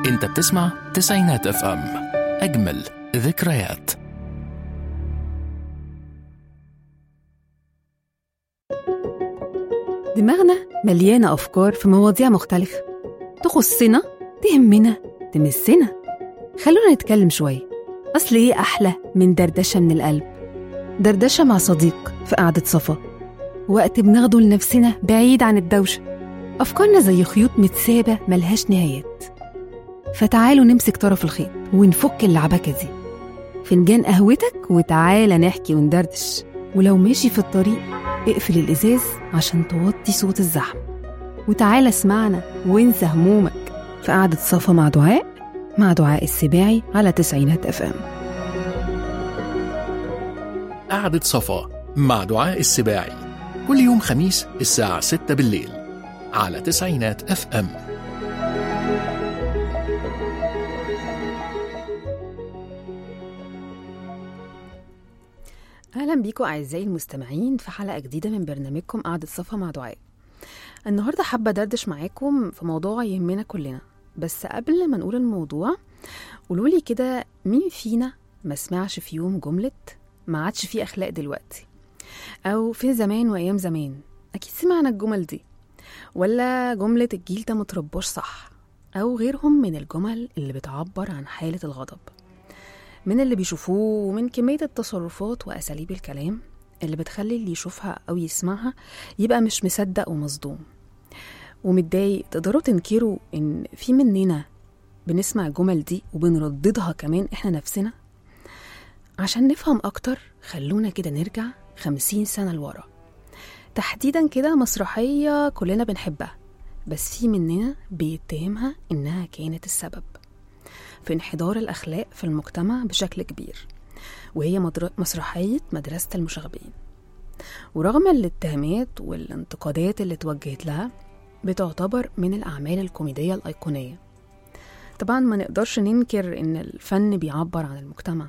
انت بتسمع تسعينات اف ام، اجمل ذكريات. دماغنا مليانة أفكار في مواضيع مختلفة تخصنا، تهمنا، تمسنا. خلونا نتكلم شوية. أصل إيه أحلى من دردشة من القلب؟ دردشة مع صديق في قعدة صفا، وقت بناخده لنفسنا بعيد عن الدوشة. أفكارنا زي خيوط متسابة ملهاش نهايات، فتعالوا نمسك طرف الخيط ونفك اللعبكة دي. فنجان قهوتك وتعالى نحكي وندردش. ولو ماشي في الطريق اقفل الإزاز عشان توطي صوت الزحمة، وتعالى اسمعنا وانسى همومك في قعدة صفا مع دعاء السباعي على تسعينات اف ام. قعدة صفا مع دعاء السباعي كل يوم خميس الساعة 6 بالليل على تسعينات اف ام. أهلا بيكم أعزائي المستمعين في حلقة جديدة من برنامجكم قعدة صفا مع دعاء. النهاردة حابة دردش معاكم في موضوع يهمنا كلنا، بس قبل ما نقول الموضوع قولولي كده، مين فينا ما سمعش في يوم جملة ما عادش فيه أخلاق دلوقتي؟ أو في زمان وأيام زمان أكيد سمعنا الجمل دي، ولا جملة الجيل ده متربوش صح، أو غيرهم من الجمل اللي بتعبر عن حالة الغضب من اللي بيشوفوه، ومن كمية التصرفات وأساليب الكلام اللي بتخلي اللي يشوفها أو يسمعها يبقى مش مصدق ومصدوم ومتضايق. تقدروا تنكروا إن في مننا بنسمع الجمل دي وبنرددها كمان إحنا نفسنا؟ عشان نفهم أكتر خلونا كده نرجع 50 سنة لورا، تحديدا كده مسرحية كلنا بنحبها بس في مننا بيتهمها إنها كانت السبب في انحدار الأخلاق في المجتمع بشكل كبير، وهي مسرحية مدرسة المشاغبين. ورغم الاتهامات والانتقادات اللي توجهت لها بتعتبر من الأعمال الكوميدية الأيقونية. طبعا ما نقدرش ننكر إن الفن بيعبر عن المجتمع،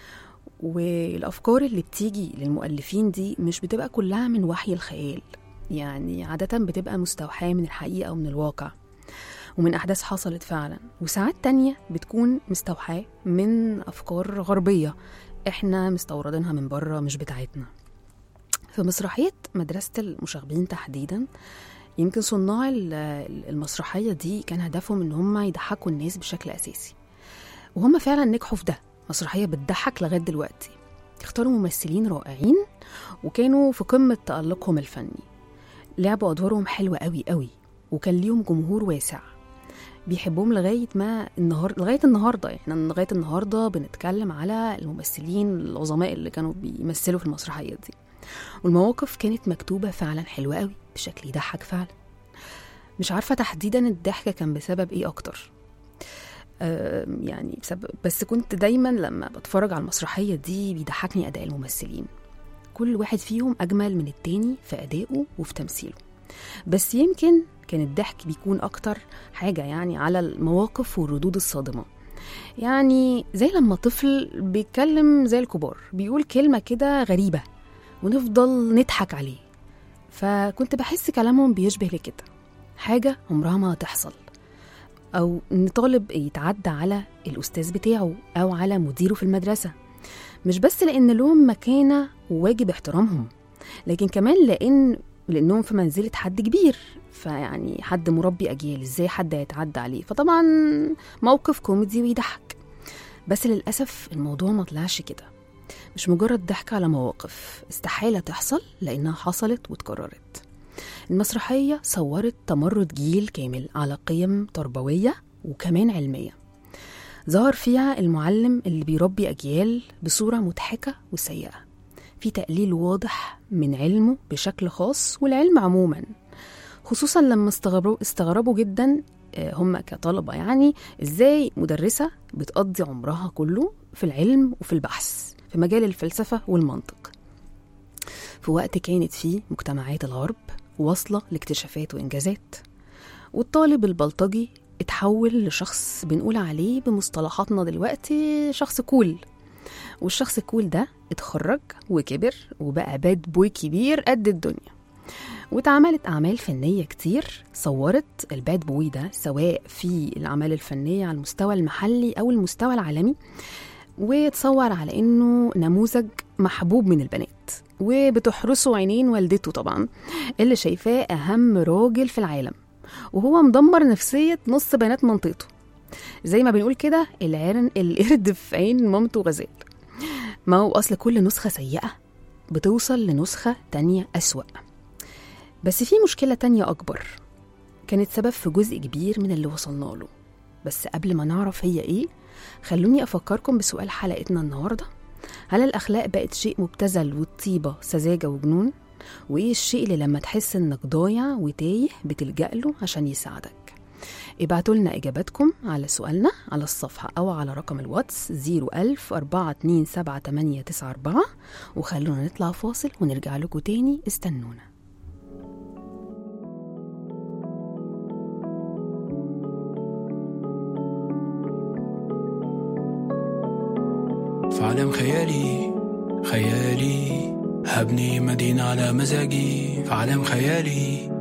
والأفكار اللي بتيجي للمؤلفين دي مش بتبقى كلها من وحي الخيال، يعني عادة بتبقى مستوحاة من الحقيقة أو من الواقع ومن أحداث حصلت فعلا، وساعات تانية بتكون مستوحاة من أفكار غربية إحنا مستوردينها من بره مش بتاعتنا. في مسرحية مدرسة المشاغبين تحديدا، يمكن صناع المسرحية دي كان هدفهم إن هم يضحكوا الناس بشكل أساسي، وهم فعلا نجحوا في ده. مسرحية بتضحك لغاية دلوقتي. اختاروا ممثلين رائعين وكانوا في قمة تألقهم الفني، لعبوا أدوارهم حلوة قوي قوي، وكان ليهم جمهور واسع بيحبهم لغاية النهاردة. احنا لغاية النهاردة بنتكلم على الممثلين العظماء اللي كانوا بيمثلوا في المسرحية دي، والمواقف كانت مكتوبة فعلا حلوة قوي بشكل يضحك فعلا. مش عارفة تحديدا الضحكة كان بسبب ايه اكتر، يعني بس كنت دايما لما بتفرج على المسرحية دي بيضحكني أداء الممثلين، كل واحد فيهم أجمل من التاني في أدائه وفي تمثيله. بس يمكن كان الضحك بيكون أكتر حاجة يعني على المواقف والردود الصادمة، يعني زي لما طفل بيتكلم زي الكبار بيقول كلمة كده غريبة ونفضل نضحك عليه، فكنت بحس كلامهم بيشبه لكده حاجة عمرها ما هتحصل، أو إن طالب يتعدى على الأستاذ بتاعه أو على مديره في المدرسة، مش بس لأن لهم مكانة وواجب احترامهم، لكن كمان لأنهم في منزلة حد كبير، فيعني حد مربي أجيال، إزاي حد يتعدى عليه؟ فطبعا موقف كوميدي ويضحك. بس للأسف الموضوع ما طلعش كده، مش مجرد ضحك على مواقف استحالة تحصل لأنها حصلت وتكررت. المسرحية صورت تمرد جيل كامل على قيم تربوية وكمان علمية، ظهر فيها المعلم اللي بيربي أجيال بصورة مضحكة وسيئة، في تقليل واضح من علمه بشكل خاص والعلم عموما، خصوصا لما استغربوا جدا هم كطلبة يعني ازاي مدرسة بتقضي عمرها كله في العلم وفي البحث في مجال الفلسفة والمنطق في وقت كانت فيه مجتمعات الغرب واصلة لاكتشافات وإنجازات، والطالب البلطجي اتحول لشخص بنقول عليه بمصطلحاتنا دلوقتي شخص كول، والشخص الكول ده اتخرج وكبر وبقى باد بوي كبير قد الدنيا، واتعملت أعمال فنية كتير صورت الباد بوي ده، سواء في الأعمال الفنية على المستوى المحلي أو المستوى العالمي، وتصور على إنه نموذج محبوب من البنات، وبتحرسه عينين والدته طبعا اللي شايفاه أهم راجل في العالم، وهو مدمر نفسية نص بنات منطقته. زي ما بنقول كده القرد في عين مامته غزال. ما هو أصل كل نسخة سيئة بتوصل لنسخة تانية أسوأ. بس في مشكلة تانية أكبر كانت سبب في جزء كبير من اللي وصلنا له. بس قبل ما نعرف هي إيه، خلوني أفكركم بسؤال حلقتنا النهاردة: هل الأخلاق بقت شيء مبتذل والطيبة سذاجة وجنون؟ وإيه الشيء اللي لما تحس إنك ضايع وتايه بتلجأ له عشان يساعدك؟ ابعتوا لنا إجاباتكم على سؤالنا على الصفحة أو على رقم الواتس 010427894، وخلونا نطلع فاصل ونرجع لكم تاني، استنونا. في عالم خيالي خيالي هبني مدينة على مزاجي. في عالم خيالي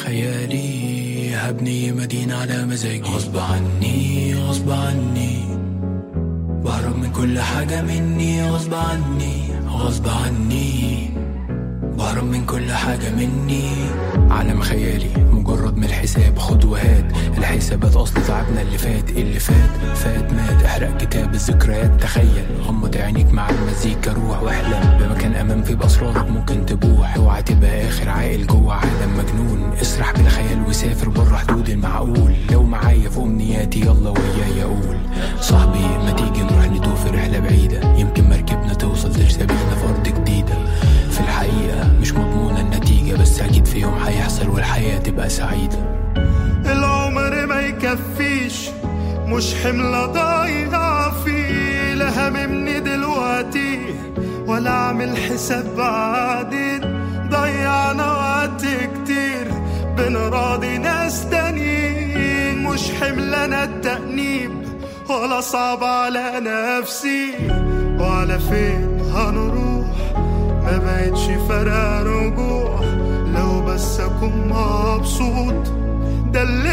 خيالي هبني مدينة على مزاجي. غصب عني غصب عني بهرب من كل حاجة مني. غصب عني غصب عني بهرب من كل حاجة مني. عالم خيالي مجرد من الحساب خد وهات. الحسابات أصل تعبنا اللي فات فات مات. احرق كتاب الذكريات. تخيل غمض عينيك مع المزيكا. روح واحلم بمكان أمام في بأسرارك ممكن تبوح. اوعى تبقى آخر عاقل جوه عالم مجنون. اسرح بالخيال وسافر بره حدود المعقول. لو معايا في أمنياتي يلا وياي أقول صاحبي ما تيجي نروح ندوه في رحلة بعيدة. يمكن مركبنا توصل لرسابينا في أرض جديدة. في الحقيقة مش مضمونة النتيجة بس أكيد في يوم هيحصل والحياة تبقى سعيدة. العمر ما يكفيش مش حملة ضايعة فيه. لا هممني دلوقتي ولا عامل حساب بعدين. ضيعنا وقت كتير بنراضي ناس تانيين. مش حملنا التأنيب ولا صعب على نفسي. وعلى فين هنروح ما بقتش فرق رجوع. لو بس أكون مبسوط ده اللي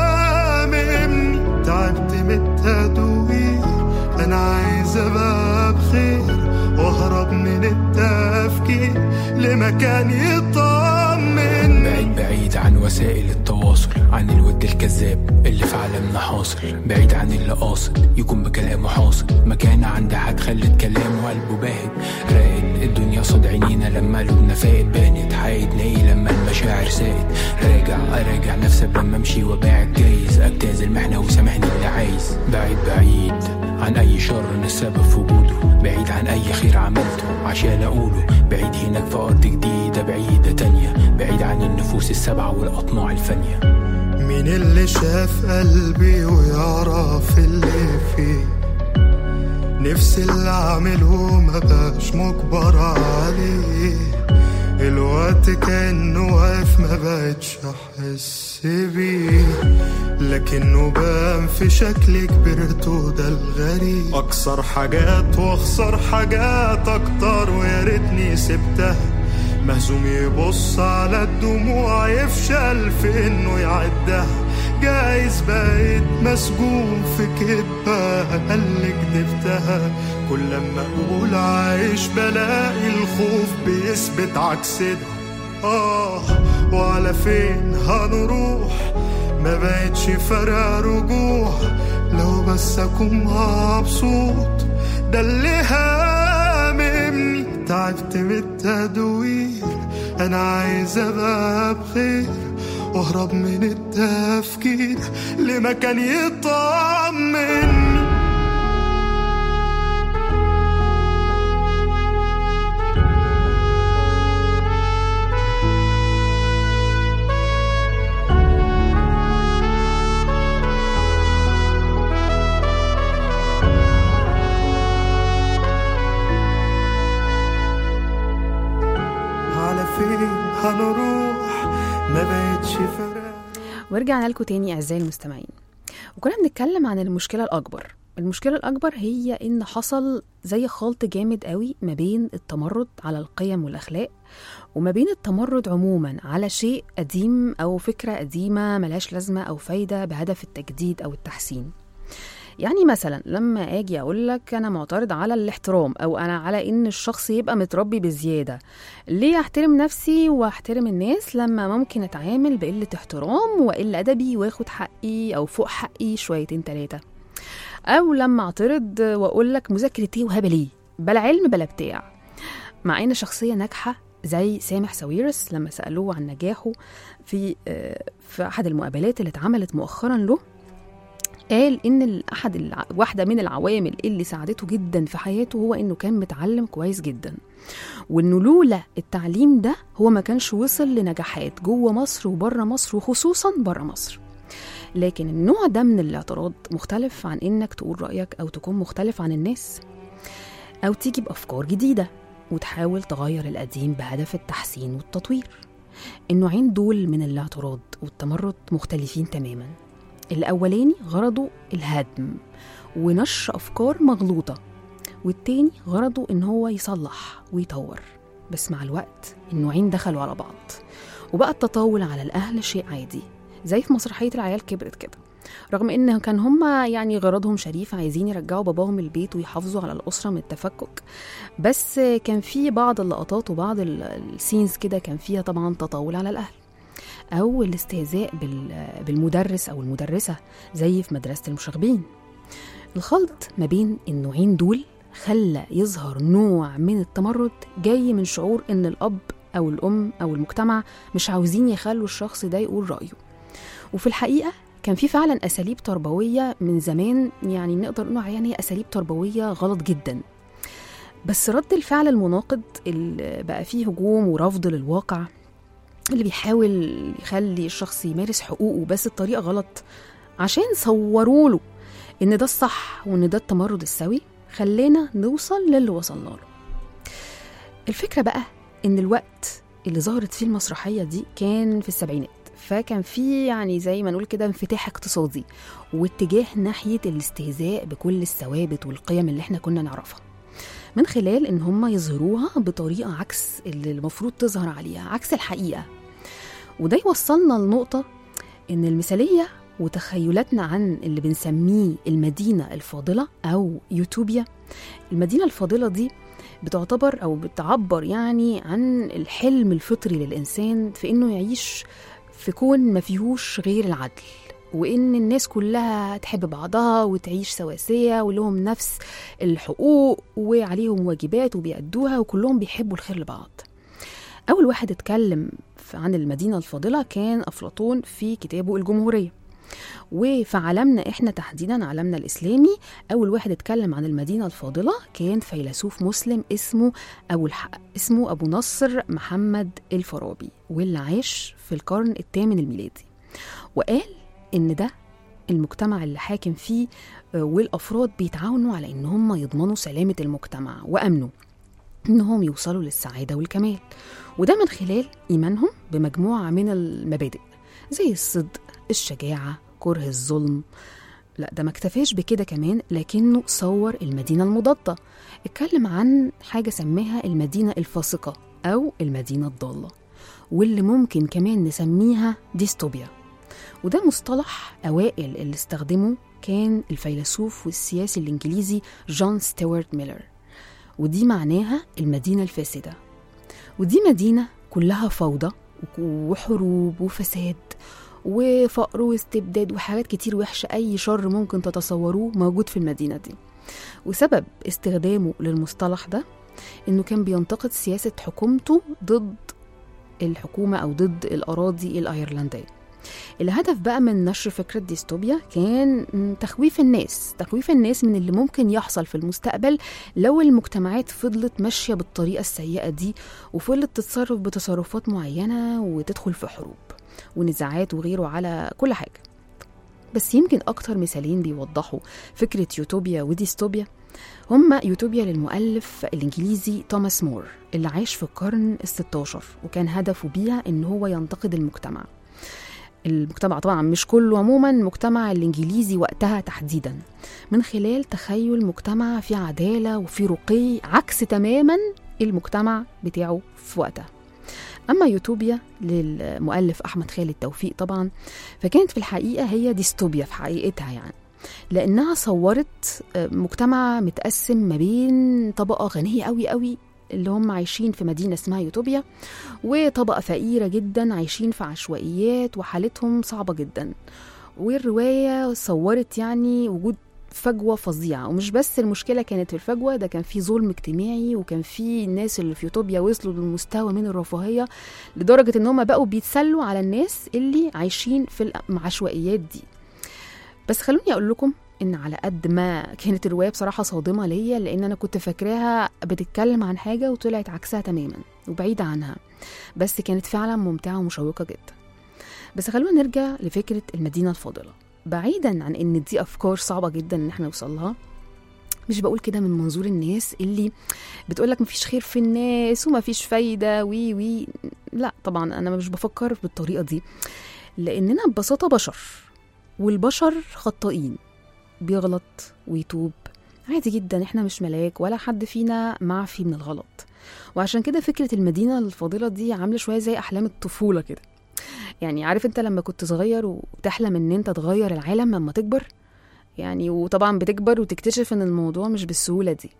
هاممني. تعبت من التدوير أنا عايز أبقى بخير. وأهرب من التفكير لمكان يطمن. بعيد عن وسائل التواصل. عن الود الكذاب اللي في عالمنا حاصل. بعيد عن اللي قاصد يكون بكلامه حاصل. مكانة عند حد خلت كلامه قلبه باهت. راقد الدنيا صد عينينا لما قلوبنا فاقت. بانت حقيقتنا ايه لما المشاعر ساقت. اراجع نفسي لما امشي وباعد. جايز اجتاز المحنة وسامحني اللي عايز. بعيد عن اي شر انا السبب في وجوده. بعيد عن اي خير عملته عشان اقوله. بعيد هناك في ارض جديدة بعيدة تانية. بعيد عن النفوس السبعة والاطماع الفانية. مين اللي شاف قلبي ويعرف اللي فيه. نفسي اللي عمله ما بقاش مجبر عليه. الوقت كأنه واقف ما بقتش احس بيه. لكنه بان في شكل كبرته ده الغريب. اكسر حاجات واخسر حاجات اكتر ويا ريتني سبتها. مهزوم يبص على الدموع يفشل في انه يعدها. جايز بقيت مسجون في كدبة اللي كدبتها. كل لما اقول عايش بلاقي الخوف بيثبت عكس ده. وعلى فين هنروح ما بقتش فرق رجوع. لو بس اكون مبسوط ده اللي هاممني. تعبت من التدوير انا عايز ابقى بخير. واهرب من التفكير لمكان يطمن. على فين هنروح ما بقتش فرق. ورجعنا لكم تاني أعزائي المستمعين، وكنا بنتكلم عن المشكلة الأكبر المشكلة الأكبر هي إن حصل زي خلط جامد قوي ما بين التمرد على القيم والأخلاق وما بين التمرد عموما على شيء قديم أو فكرة قديمة ملاش لازمة أو فايدة بهدف التجديد أو التحسين. يعني مثلا لما أجي أقولك أنا معترض على الاحترام أو أنا على إن الشخص يبقى متربي بزيادة، ليه أحترم نفسي وأحترم الناس لما ممكن أتعامل بقلة احترام وقل أدبي وأخد حقي أو فوق حقي شويتين 3؟ أو لما أعترض وأقولك مذاكرتي وهبلي بلا علم بلا بتاع، مع إن شخصية ناجحة زي سامح ساويرس لما سألوه عن نجاحه في أحد المقابلات اللي اتعملت مؤخرا له، قال إن واحدة من العوامل اللي ساعدته جدا في حياته هو إنه كان متعلم كويس جدا، وإنه لولا التعليم ده هو ما كانش وصل لنجاحات جوه مصر وبره مصر وخصوصا بره مصر. لكن النوع ده من الاعتراض مختلف عن إنك تقول رأيك أو تكون مختلف عن الناس أو تيجي بأفكار جديدة وتحاول تغير القديم بهدف التحسين والتطوير. النوعين دول من الاعتراض والتمرد مختلفين تماما. الأولاني غرضه الهدم ونشر أفكار مغلوطة، والتاني غرضه إن هو يصلح ويطور. بس مع الوقت النوعين دخلوا على بعض وبقى التطاول على الأهل شيء عادي، زي في مسرحية العيال كبرت كده. رغم إن كان هما يعني غرضهم شريف، عايزين يرجعوا باباهم البيت ويحافظوا على الأسرة من التفكك، بس كان في بعض اللقطات وبعض السينز كده كان فيها طبعا تطاول على الأهل أو الاستهزاء بالمدرس أو المدرسة زي في مدرسة المشاغبين. الخلط ما بين النوعين دول خلى يظهر نوع من التمرد جاي من شعور إن الأب أو الأم أو المجتمع مش عاوزين يخلوا الشخص ده يقول رأيه. وفي الحقيقة كان في فعلا أساليب تربوية من زمان، يعني نقدر نقول يعني أساليب تربوية غلط جدا، بس رد الفعل المناقض اللي بقى فيه هجوم ورفض للواقع اللي بيحاول يخلي الشخص يمارس حقوقه بس الطريقة غلط عشان صوروا له إن ده الصح وإن ده التمرد السوي، خلينا نوصل للي وصلنا له. الفكرة بقى إن الوقت اللي ظهرت فيه المسرحية دي كان في السبعينات، فكان في يعني زي ما نقول كده انفتاح اقتصادي واتجاه ناحية الاستهزاء بكل الثوابت والقيم اللي احنا كنا نعرفها، من خلال إن هم يظهروها بطريقة عكس اللي المفروض تظهر عليها، عكس الحقيقة. وده يوصلنا لنقطة إن المثالية وتخيلاتنا عن اللي بنسميه المدينة الفاضلة أو يوتوبيا. المدينة الفاضلة دي بتعتبر أو بتعبر يعني عن الحلم الفطري للإنسان في إنه يعيش في كون ما فيهوش غير العدل، وإن الناس كلها تحب بعضها وتعيش سواسية ولهم نفس الحقوق وعليهم واجبات وبيأدوها وكلهم بيحبوا الخير لبعض. أول واحد اتكلم عن المدينة الفاضلة كان أفلاطون في كتابه الجمهورية، وفي عالمنا إحنا تحديدا عالمنا الإسلامي أول واحد اتكلم عن المدينة الفاضلة كان فيلسوف مسلم اسمه أبو نصر محمد الفارابي، واللي عاش في القرن الثامن الميلادي، وقال إن ده المجتمع اللي حاكم فيه والأفراد بيتعاونوا على إن هم يضمنوا سلامة المجتمع وأمنه إنهم يوصلوا للسعادة والكمال، وده من خلال إيمانهم بمجموعة من المبادئ زي الصدق، الشجاعة، كره الظلم. لا ده ما اكتفاش بكده كمان، لكنه صور المدينة المضادة، اتكلم عن حاجة سماها المدينة الفاسقة أو المدينة الضالة، واللي ممكن كمان نسميها ديستوبيا. وده مصطلح أوائل اللي استخدمه كان الفيلسوف والسياسي الإنجليزي جون ستيوارت ميلر، ودي معناها المدينة الفاسدة. ودي مدينة كلها فوضى وحروب وفساد وفقر واستبداد وحاجات كتير وحشة، أي شر ممكن تتصوروه موجود في المدينة دي. وسبب استخدامه للمصطلح ده إنه كان بينتقد سياسة حكومته ضد الحكومة أو ضد الأراضي الأيرلندية. الهدف بقى من نشر فكرة ديستوبيا كان تخويف الناس من اللي ممكن يحصل في المستقبل لو المجتمعات فضلت ماشية بالطريقة السيئة دي وفضلت تتصرف بتصرفات معينة وتدخل في حروب ونزاعات وغيره على كل حاجة. بس يمكن أكتر مثالين بيوضحوا فكرة يوتوبيا وديستوبيا هما يوتوبيا للمؤلف الإنجليزي توماس مور اللي عاش في القرن ال16 وكان هدفه بيها إن هو ينتقد المجتمع. المجتمع طبعا مش كله، عموما المجتمع الإنجليزي وقتها تحديدا، من خلال تخيل مجتمع فيه عدالة وفيه رقي، عكس تماما المجتمع بتاعه في وقتها. أما يوتوبيا للمؤلف أحمد خالد توفيق طبعا، فكانت في الحقيقة هي ديستوبيا في حقيقتها، يعني لأنها صورت مجتمع متقسم ما بين طبقة غنية قوي قوي اللي هم عايشين في مدينة اسمها يوتوبيا، وطبقة فقيرة جدا عايشين في عشوائيات وحالتهم صعبة جدا. والرواية صورت يعني وجود فجوة فظيعة، ومش بس المشكلة كانت في الفجوة، ده كان في ظلم اجتماعي، وكان في الناس اللي في يوتوبيا وصلوا للمستوى من الرفاهية لدرجة ان هم بقوا بيتسلوا على الناس اللي عايشين في العشوائيات دي. بس خلوني اقول لكم ان على قد ما كانت الرواية بصراحة صادمة ليا، لان انا كنت فاكراها بتتكلم عن حاجة وطلعت عكسها تماما وبعيدة عنها، بس كانت فعلا ممتعة ومشوقة جدا. بس خلونا نرجع لفكرة المدينة الفاضلة. بعيدا عن ان دي افكار صعبة جدا ان احنا نوصلها، مش بقول كده من منظور الناس اللي بتقولك مفيش خير في الناس ومفيش فايدة وي لا طبعا انا مش بفكر بالطريقة دي، لاننا ببساطة بشر، والبشر خطائين، بيغلط ويتوب عادي جدا، احنا مش ملاك ولا حد فينا معفي من الغلط. وعشان كده فكرة المدينة الفاضلة دي عاملة شوية زي احلام الطفولة كده. يعني عارف انت لما كنت صغير وتحلم ان انت تغير العالم لما تكبر، يعني وطبعا بتكبر وتكتشف ان الموضوع مش بالسهولة دي.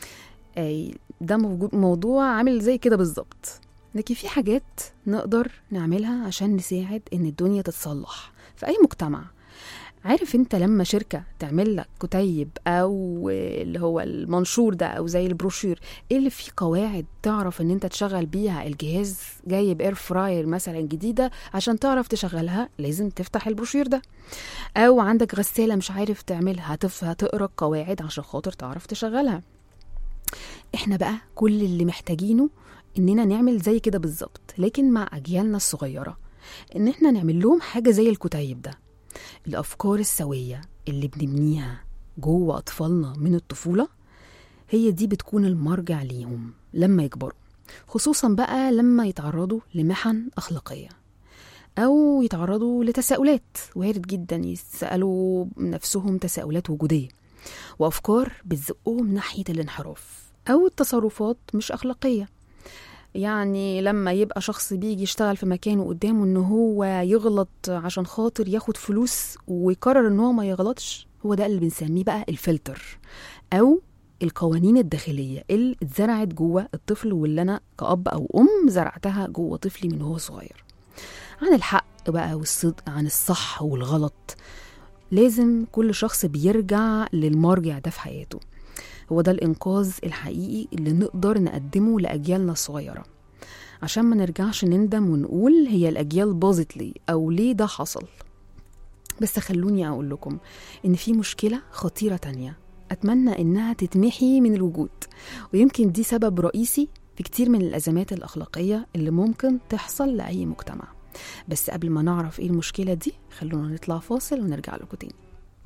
ده موضوع عامل زي كده بالظبط. لكن في حاجات نقدر نعملها عشان نساعد ان الدنيا تتصلح في اي مجتمع. عارف انت لما شركة تعمل لك كتيب او اللي هو المنشور ده او زي البروشير اللي فيه قواعد تعرف ان انت تشغل بيها الجهاز، جايب اير فراير مثلا جديدة، عشان تعرف تشغلها لازم تفتح البروشير ده. او عندك غسالة مش عارف تعملها، هتقرأ قواعد عشان خاطر تعرف تشغلها. احنا بقى كل اللي محتاجينه اننا نعمل زي كده بالظبط، لكن مع اجيالنا الصغيرة، ان احنا نعمل لهم حاجة زي الكتيب ده. الأفكار السوية اللي بنبنيها جوه أطفالنا من الطفولة هي دي بتكون المرجع ليهم لما يكبروا، خصوصا بقى لما يتعرضوا لمحن أخلاقية أو يتعرضوا لتساؤلات. وارد جدا يسألوا نفسهم تساؤلات وجودية وأفكار بتزقهم ناحية الانحراف أو التصرفات مش أخلاقية. يعني لما يبقى شخص بيجي يشتغل في مكانه قدامه انه هو يغلط عشان خاطر ياخد فلوس ويقرر انه ما يغلطش، هو ده اللي بنسميه بقى الفلتر او القوانين الداخلية اللي اتزرعت جوه الطفل، واللي انا كأب او ام زرعتها جوه طفلي من هو صغير، عن الحق بقى والصدق، عن الصح والغلط. لازم كل شخص بيرجع للمرجع ده في حياته. هو ده الإنقاذ الحقيقي اللي نقدر نقدمه لأجيالنا الصغيرة، عشان ما نرجعش نندم ونقول هي الأجيال باظت ليه أو ليه ده حصل. بس خلوني أقول لكم إن في مشكلة خطيرة تانية أتمنى إنها تتمحي من الوجود، ويمكن دي سبب رئيسي في كتير من الأزمات الأخلاقية اللي ممكن تحصل لأي مجتمع. بس قبل ما نعرف إيه المشكلة دي، خلونا نطلع فاصل ونرجع لكم تاني.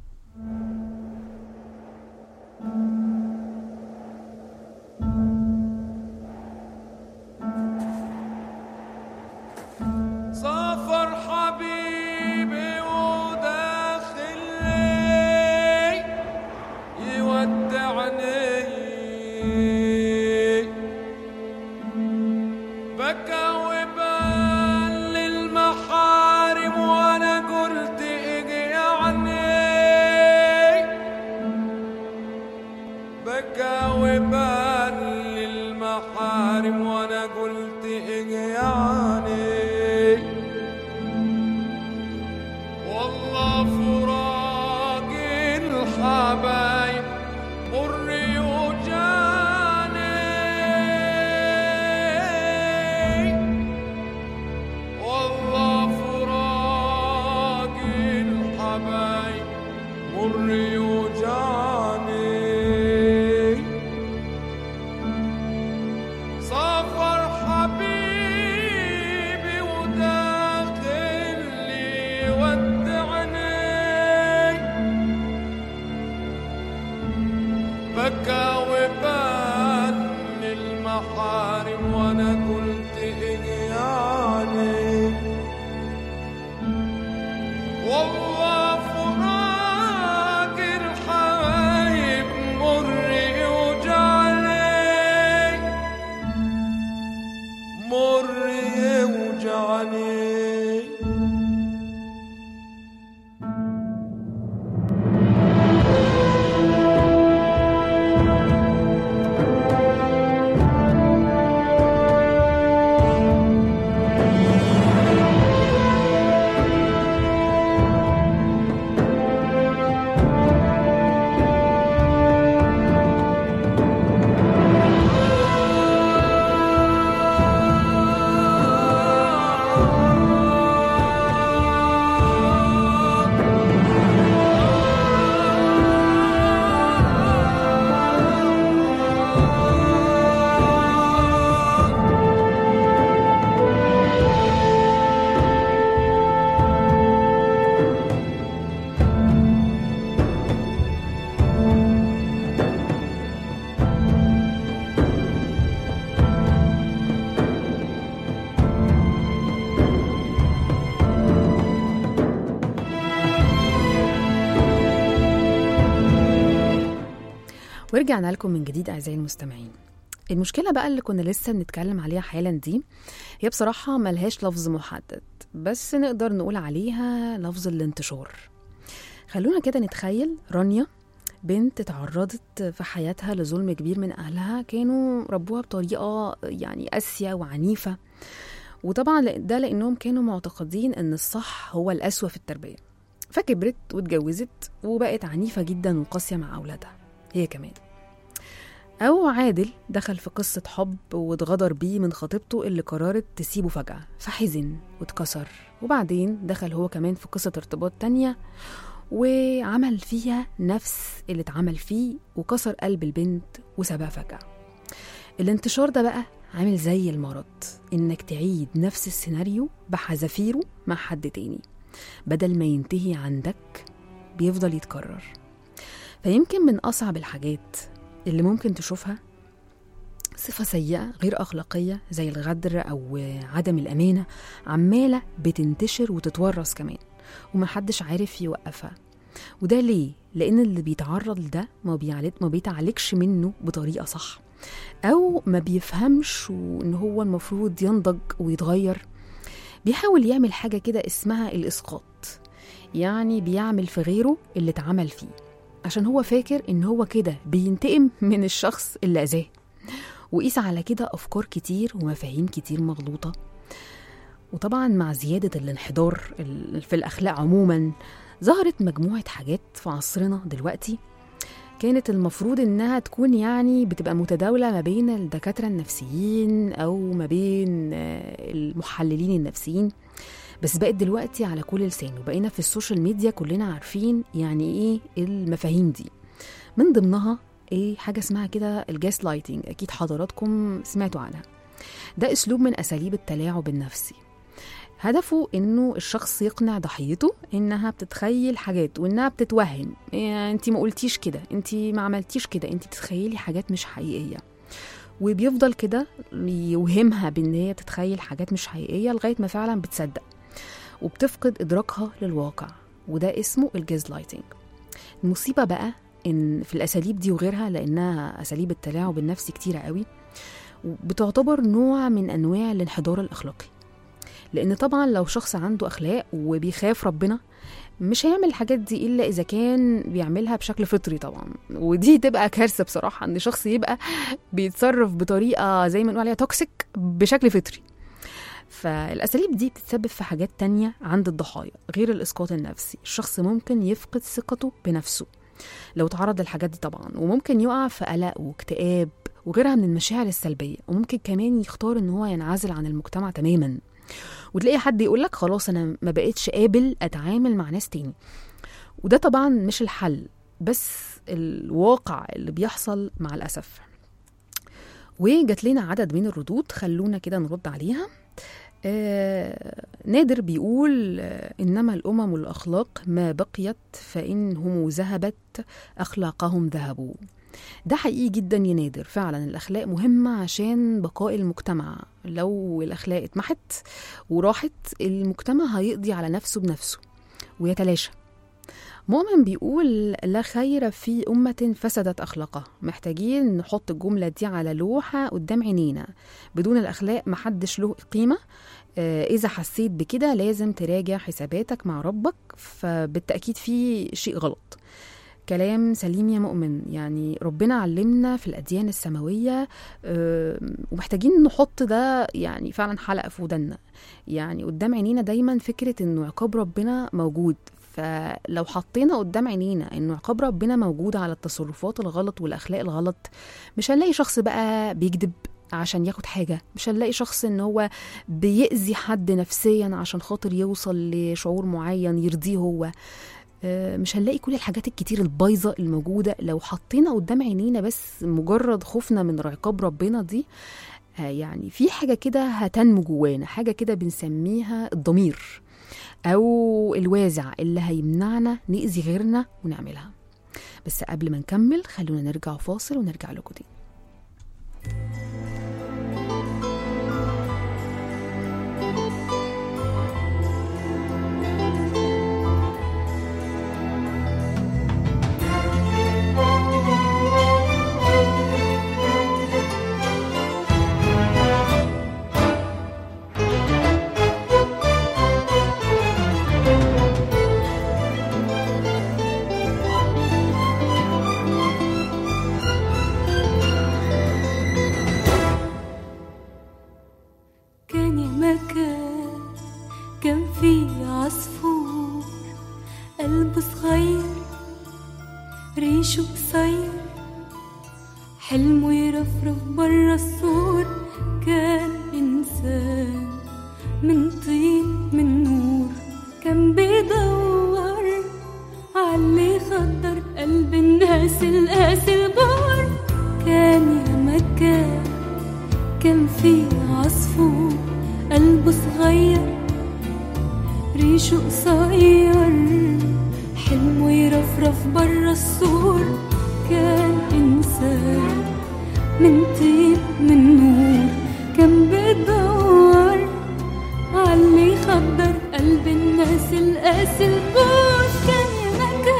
سافر حبيبي وداخل لي يودعني، بكى وبان للمحارم وانا قلت اجيعني، بكى وبان للمحارم وانا قلت اجيعني. والله فراق الحبايب مر يوجعني، والله فراق الحبايب مر يوجعني. سافر حبيبي وداخل لي ودعني، والله فراق الحبايب مر يوجعني مر يوجعني. ورجعنا لكم من جديد أعزائي المستمعين. المشكلة بقى اللي كنا لسه بنتكلم عليها حالا دي هي بصراحة ملهاش لفظ محدد، بس نقدر نقول عليها لفظ الانتشار. خلونا كده نتخيل رانيا، بنت تعرضت في حياتها لظلم كبير من أهلها، كانوا ربوها بطريقة يعني قاسية وعنيفة، وطبعا ده لأنهم كانوا معتقدين أن الصح هو الأسوأ في التربية. فكبرت واتجوزت وبقت عنيفة جدا وقاسية مع أولادها هي كمان. أو عادل دخل في قصة حب واتغدر بيه من خطيبته اللي قررت تسيبه فجأة، فحزن واتكسر، وبعدين دخل هو كمان في قصة ارتباط تانية وعمل فيها نفس اللي اتعمل فيه وكسر قلب البنت وسابها فجأة. الانتشار ده بقى عامل زي المرض، إنك تعيد نفس السيناريو بحذافيره مع حد تاني، بدل ما ينتهي عندك بيفضل يتكرر. فيمكن من أصعب الحاجات اللي ممكن تشوفها صفة سيئة غير أخلاقية زي الغدر أو عدم الأمانة عمالة بتنتشر وتتورث كمان ومحدش عارف يوقفها. وده ليه؟ لأن اللي بيتعرض لده ما بيتعالجش منه بطريقة صح، أو ما بيفهمش إن هو المفروض ينضج ويتغير. بيحاول يعمل حاجة كده اسمها الإسقاط، يعني بيعمل في غيره اللي اتعمل فيه عشان هو فاكر إن هو كده بينتقم من الشخص اللي أذاه. وقيس على كده أفكار كتير ومفاهيم كتير مغلوطة. وطبعا مع زيادة الانحدار في الأخلاق عموما ظهرت مجموعة حاجات في عصرنا دلوقتي كانت المفروض إنها تكون يعني بتبقى متداولة ما بين الدكاترة النفسيين أو ما بين المحللين النفسيين، بس بقت دلوقتي على كل لسان، وبقينا في السوشيال ميديا كلنا عارفين يعني إيه المفاهيم دي. من ضمنها حاجة اسمها كده الجاس لايتنج، أكيد حضراتكم سمعتوا عنها. ده أسلوب من أساليب التلاعب النفسي، هدفه إنه الشخص يقنع ضحيته إنها بتتخيل حاجات وإنها بتتوهم، يعني أنتي ما قلتيش كده، أنتي ما عملتيش كده، أنتي بتتخيلي حاجات مش حقيقية. وبيفضل كده يوهمها بإن هي بتتخيل حاجات مش حقيقية لغاية ما فعلا بتصدق وبتفقد إدراكها للواقع، وده اسمه الجاز لايتنج. المصيبة بقى إن في الأساليب دي وغيرها، لأنها أساليب التلاعب النفسي كتيرة قوي، بتعتبر نوع من أنواع الانحدار الأخلاقي. لأن طبعا لو شخص عنده أخلاق وبيخاف ربنا مش هيعمل الحاجات دي إلا إذا كان بيعملها بشكل فطري طبعا، ودي تبقى كارثة بصراحة إن شخص يبقى بيتصرف بطريقة زي ما نقول عليها توكسيك بشكل فطري. فالأساليب دي بتتسبب في حاجات تانية عند الضحايا غير الإسقاط النفسي. الشخص ممكن يفقد ثقته بنفسه لو تعرض للحاجات دي طبعا، وممكن يقع في قلق واكتئاب وغيرها من المشاعر السلبية، وممكن كمان يختار إن هو ينعزل عن المجتمع تماما. وتلاقي حد يقولك خلاص أنا ما بقيتش قابل أتعامل مع ناس تاني، وده طبعا مش الحل، بس الواقع اللي بيحصل مع الأسف. وجات لنا عدد من الردود، خلونا كده نرد عليها. نادر بيقول إنما الأمم والأخلاق ما بقيت فإنهم ذهبت أخلاقهم ذهبوا. ده حقيقي جدا يا نادر، فعلا الأخلاق مهمة عشان بقاء المجتمع. لو الأخلاق اتمحت وراحت المجتمع هيقضي على نفسه بنفسه، ويتلاشى. مؤمن بيقول لا خير في أمة فسدت أخلاقها. محتاجين نحط الجملة دي على لوحة قدام عينينا. بدون الأخلاق محدش له قيمة. إذا حسيت بكده لازم تراجع حساباتك مع ربك، فبالتأكيد في شيء غلط. كلام سليم يا مؤمن. يعني ربنا علمنا في الأديان السماوية ومحتاجين نحط ده يعني فعلا حلقة في ودنا. يعني قدام عينينا دايما فكرة إنه عقاب ربنا موجود، فلو حطينا قدام عينينا إنه عقاب ربنا موجود على التصرفات الغلط والأخلاق الغلط، مش هنلاقي شخص بقى بيكذب عشان ياخد حاجة، مش هنلاقي شخص إن هو بيأذي حد نفسيا عشان خاطر يوصل لشعور معين يرضيه هو، مش هنلاقي كل الحاجات الكتير البايظة الموجودة. لو حطينا قدام عينينا بس مجرد خوفنا من عقاب ربنا دي، يعني في حاجة كده هتنمو جوانا، حاجة كده بنسميها الضمير أو الوازع اللي هيمنعنا نأذي غيرنا ونعملها. بس قبل ما نكمل خلونا نرجع فاصل ونرجع لكم تاني. ريشه قصير حلمه يرفرف برا السور، كان إنسان من طين من نور، كان بيدور عاللي خضر قلب الناس القاسي البور. كان يا مكان كان في عصفور قلبه صغير ريشه قصير حلمه يرفرف برا السور، كان إنسان من طين من نور، كان بيدور عاللي خضر قلب الناس القاسي البور. كان يا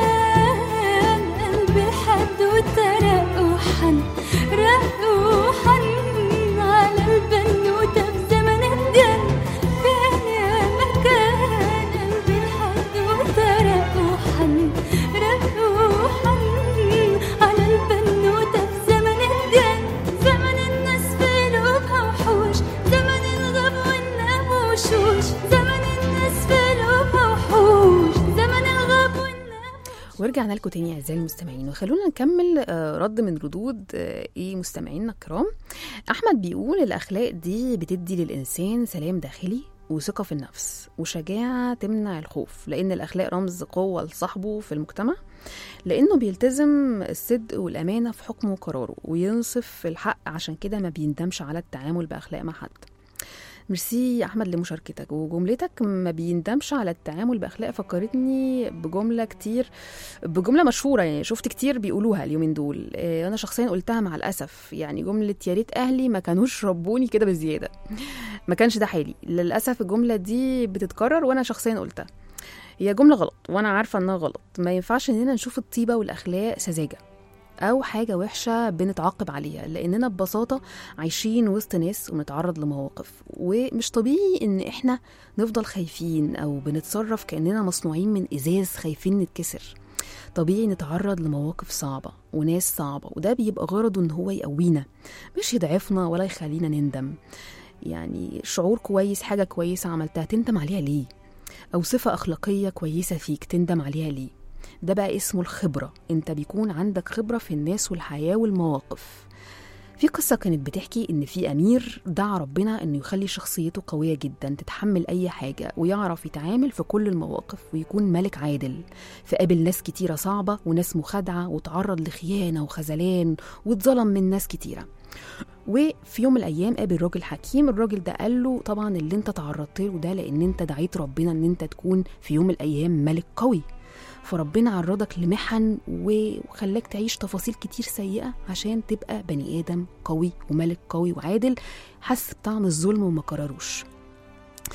مكان قلبي حد وترق وحن رق وحن على البنوتة في زمن الجن. كان يا مكان قلبي حد وترق وحن رق وحن على البنوتة في زمن الجن. زمن الناس في قلوبها وحوش، زمن الغب والناب وشوش، زمن الناس في قلوبها وحوش، زمن الغب والناب. ورجعنا لكم تاني اعزائي المستمعين، وخلونا نكمل رد من ردود مستمعينا الكرام. احمد بيقول الاخلاق دي بتدي للانسان سلام داخلي وثقه في النفس وشجاعه تمنع الخوف، لان الاخلاق رمز قوه لصاحبه في المجتمع، لانه بيلتزم الصدق والامانه في حكمه وقراره وينصف الحق، عشان كده ما بيندمش على التعامل باخلاق مع حد. ميرسي يا احمد لمشاركتك، وجملتك ما بيندمش على التعامل باخلاق فكرتني بجمله مشهوره، يعني شفت كتير بيقولوها اليومين دول. انا شخصيا قلتها مع الاسف، يعني جمله يا ريت اهلي ما كانوش ربوني كده بزياده، ما كانش ده حالي. للاسف الجمله دي بتتكرر وانا شخصيا قلتها. هي جمله غلط وانا عارفه انها غلط. ما ينفعش اننا نشوف الطيبه والاخلاق سذاجه أو حاجة وحشة بنتعاقب عليها، لأننا ببساطة عايشين وسط ناس ونتعرض لمواقف، ومش طبيعي إن إحنا نفضل خايفين أو بنتصرف كأننا مصنوعين من إزاز خايفين نتكسر. طبيعي نتعرض لمواقف صعبة وناس صعبة، وده بيبقى غرضه إن هو يقوينا مش يضعفنا ولا يخلينا نندم. يعني شعور كويس، حاجة كويسة عملتها تندم عليها ليه؟ أو صفة أخلاقية كويسة فيك تندم عليها ليه؟ ده بقى اسمه الخبرة. انت بيكون عندك خبرة في الناس والحياة والمواقف. في قصة كانت بتحكي ان في امير دعا ربنا انه يخلي شخصيته قوية جدا تتحمل اي حاجة، ويعرف يتعامل في كل المواقف، ويكون ملك عادل. فقابل ناس كتيرة صعبة وناس مخادعة، وتعرض لخيانة وخذلان واتظلم من ناس كتيرة. وفي يوم من الايام قابل راجل حكيم. الراجل ده قال له طبعا اللي انت تعرضت له ده لان انت دعيت ربنا ان انت تكون في يوم من الايام ملك قوي، فربنا عرضك لمحن وخلاك تعيش تفاصيل كتير سيئة عشان تبقى بني آدم قوي وملك قوي وعادل حس بطعم الظلم وما كرروش.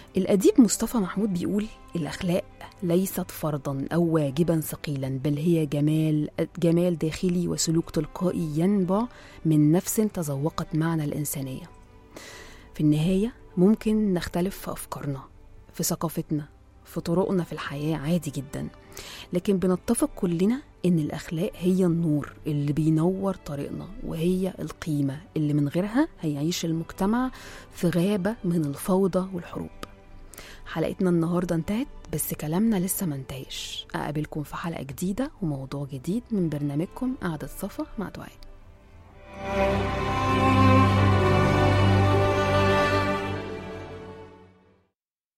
الأديب مصطفى محمود بيقول: الأخلاق ليست فرضا أو واجبا ثقيلا، بل هي جمال داخلي وسلوك تلقائي ينبع من نفس تذوقت معنى الإنسانية. في النهاية ممكن نختلف في أفكارنا، في ثقافتنا، في طرقنا في الحياة، عادي جدا، لكن بنتفق كلنا إن الأخلاق هي النور اللي بينور طريقنا، وهي القيمة اللي من غيرها هيعيش المجتمع في غابة من الفوضى والحروب. حلقتنا النهاردة انتهت، بس كلامنا لسه ما انتهيش. أقابلكم في حلقة جديدة وموضوع جديد من برنامجكم قعدة صفا مع دعاء.